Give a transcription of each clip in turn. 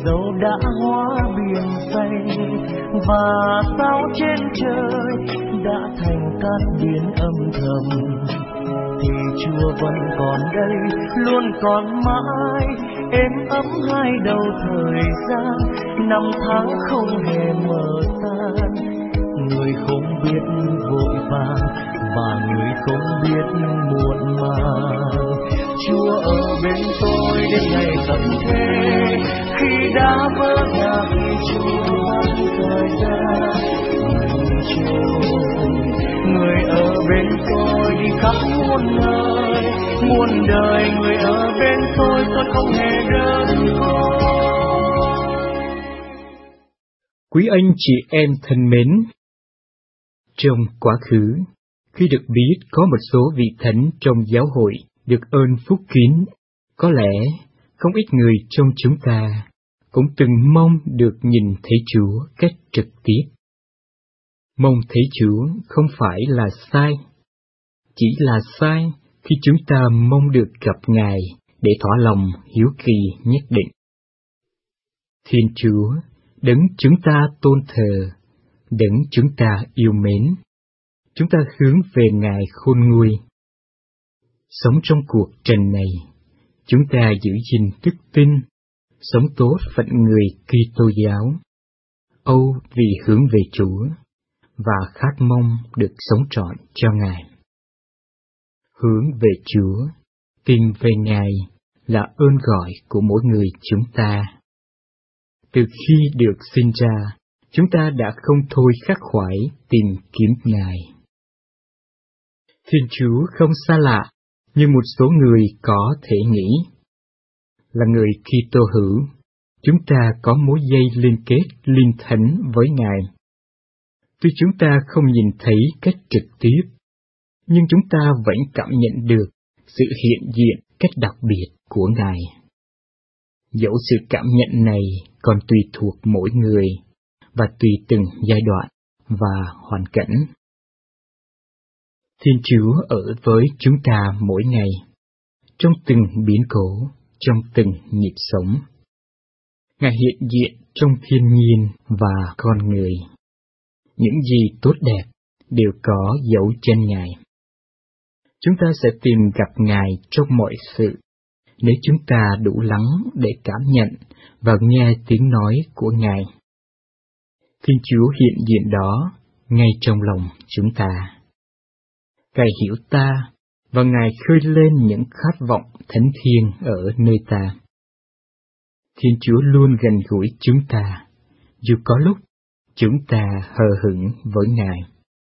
dâu đã hóa biển xanh, và sao trên trời đã thành cát biển âm thầm, thì Chúa vẫn còn đây, luôn còn mãi, êm ấm hai đầu thời gian, năm tháng không hề mờ tan. Người không biết vội vàng và người không biết muộn màng. Chúa ở bên tôi đến ngày tận thế, khi đã vỡ ngã, khi Chúa bắt thời gian ngừng trôi. Người ở bên tôi đi khắp muôn nơi, muôn đời. Người ở bên tôi không hề đơn côi. Quý anh chị em thân mến, trong quá khứ, khi được biết có một số vị thánh trong giáo hội được ơn phúc kín, có lẽ không ít người trong chúng ta cũng từng mong được nhìn thấy Chúa cách trực tiếp. Mong thấy Chúa không phải là sai, chỉ là sai khi chúng ta mong được gặp Ngài để thỏa lòng hiếu kỳ nhất định. Thiên Chúa, đấng chúng ta tôn thờ, đấng chúng ta yêu mến, chúng ta hướng về Ngài khôn nguôi. Sống trong cuộc trần này, chúng ta giữ gìn đức tin, sống tốt phận người Kitô giáo, âu vì hướng về Chúa và khát mong được sống trọn cho Ngài. Hướng về Chúa, tìm về Ngài là ơn gọi của mỗi người chúng ta. Từ khi được sinh ra, chúng ta đã không thôi khắc khoải tìm kiếm Ngài. Thiên Chúa không xa lạ như một số người có thể nghĩ. Là người Kitô hữu, chúng ta có mối dây liên kết linh thánh với Ngài. Tuy chúng ta không nhìn thấy cách trực tiếp, nhưng chúng ta vẫn cảm nhận được sự hiện diện cách đặc biệt của Ngài. Dẫu sự cảm nhận này còn tùy thuộc mỗi người và tùy từng giai đoạn và hoàn cảnh. Thiên Chúa ở với chúng ta mỗi ngày, trong từng biến cố, trong từng nhịp sống. Ngài hiện diện trong thiên nhiên và con người. Những gì tốt đẹp đều có dấu chân Ngài. Chúng ta sẽ tìm gặp Ngài trong mọi sự, nếu chúng ta đủ lắng để cảm nhận và nghe tiếng nói của Ngài. Thiên Chúa hiện diện đó ngay trong lòng chúng ta. Ngài hiểu ta và Ngài khơi lên những khát vọng thánh thiêng ở nơi ta. Thiên Chúa luôn gần gũi chúng ta, dù có lúc chúng ta hờ hững với Ngài.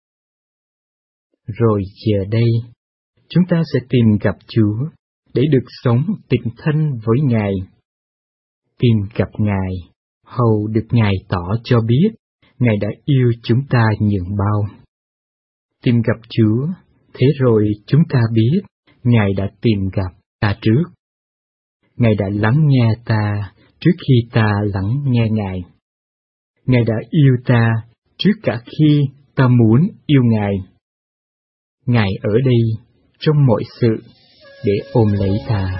Rồi giờ đây, chúng ta sẽ tìm gặp Chúa để được sống tình thân với Ngài. Tìm gặp Ngài, hầu được Ngài tỏ cho biết Ngài đã yêu chúng ta nhường bao. Tìm gặp Chúa, thế rồi chúng ta biết Ngài đã tìm gặp ta trước. Ngài đã lắng nghe ta trước khi ta lắng nghe Ngài. Ngài đã yêu ta trước cả khi ta muốn yêu Ngài. Ngài ở đây trong mọi sự để ôm lấy ta.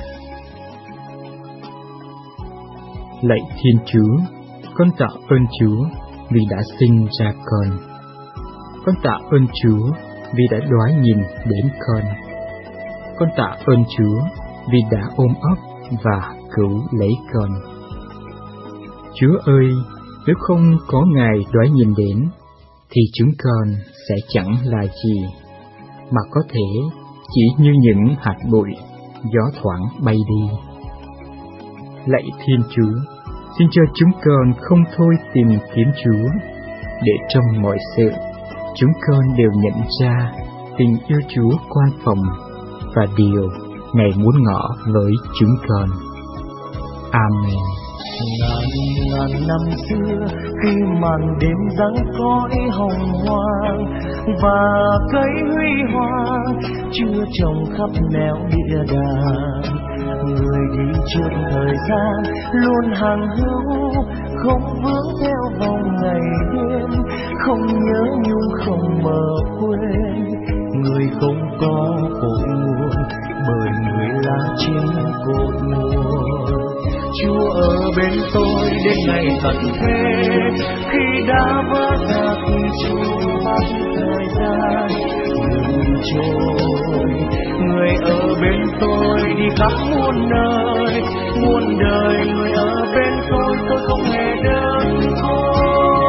Lạy Thiên Chúa, con tạ ơn Chúa vì đã sinh ra con. Con tạ ơn Chúa vì đã đoái nhìn đến con. Con tạ ơn Chúa vì đã ôm ấp và cứu lấy con. Chúa ơi, nếu không có Ngài đoái nhìn đến, thì chúng con sẽ chẳng là gì, mà có thể chỉ như những hạt bụi gió thoảng bay đi. Lạy Thiên Chúa, xin cho chúng con không thôi tìm kiếm Chúa, để trong mọi sự chúng con đều nhận ra tình yêu Chúa quan phòng và điều Ngài muốn ngỏ với chúng con. Amen. Ngàn năm xưa, khi màn đêm giăng cõi hồng hoang và cây huy hoàng chưa trồng khắp nẻo địa đàng, người đi trước thời gian luôn hàng hữu, không vướng theo vòng ngày đêm, không nhớ nhung không mờ quên. Người không có cội nguồn, bởi người là chính cội nguồn. Chúa ở bên tôi đến ngày tận thế. Khi đã vỡ ra thì Chúa bắt thời gian ngừng trôi. Người ở bên tôi đi khắp muôn nơi, muôn đời. Người ở bên tôi không hề đơn côi.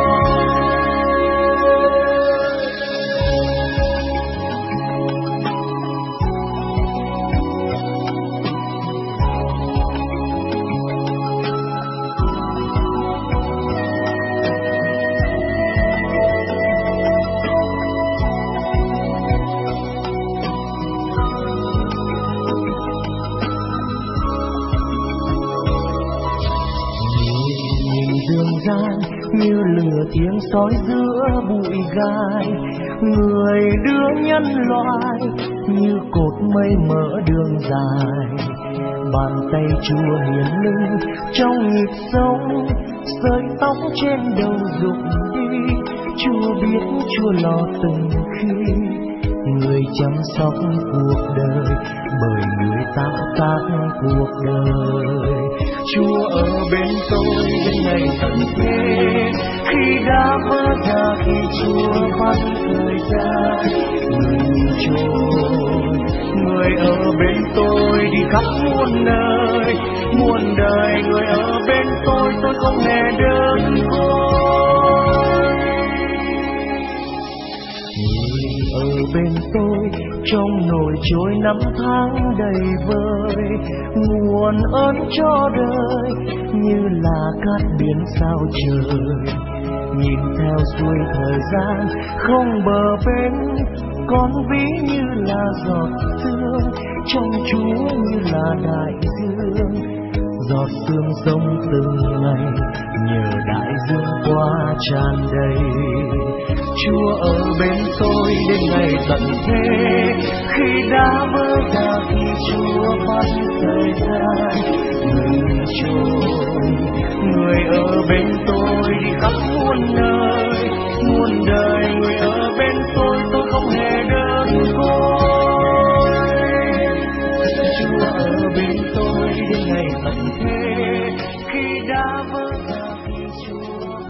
Như lửa thiêng soi giữa bụi gai, người đưa nhân loại như cột mây mở đường dài. Bàn tay Chúa hiển linh trong nhịp sống, sợi tóc trên đầu rụng đi. Chúa biết, Chúa lo từng khi, người chăm sóc cuộc đời bởi người tạo tác cuộc đời. Chúa ở bên tôi đến ngày tận thế. Khi đã vỡ ra thì Chúa bắt thời gian ngừng trôi. Người ở bên tôi đi khắp muôn nơi, muôn đời. Người ở bên tôi không hề đơn côi. Người ở bên tôi trong nồi trôi năm tháng đầy vơi, nguồn ơn cho đời như là cát biển sao trời. Nhìn theo xuôi thời gian không bờ bến, con ví như là giọt sương trong Chúa như là đại dương. Giọt sương sông từng ngày nhờ đại dương qua tràn đầy. Chúa ở bên tôi đến ngày tận thế. Khi đã vỡ ra thì Chúa bắt thời gian ngừng trôi. Người ở bên tôi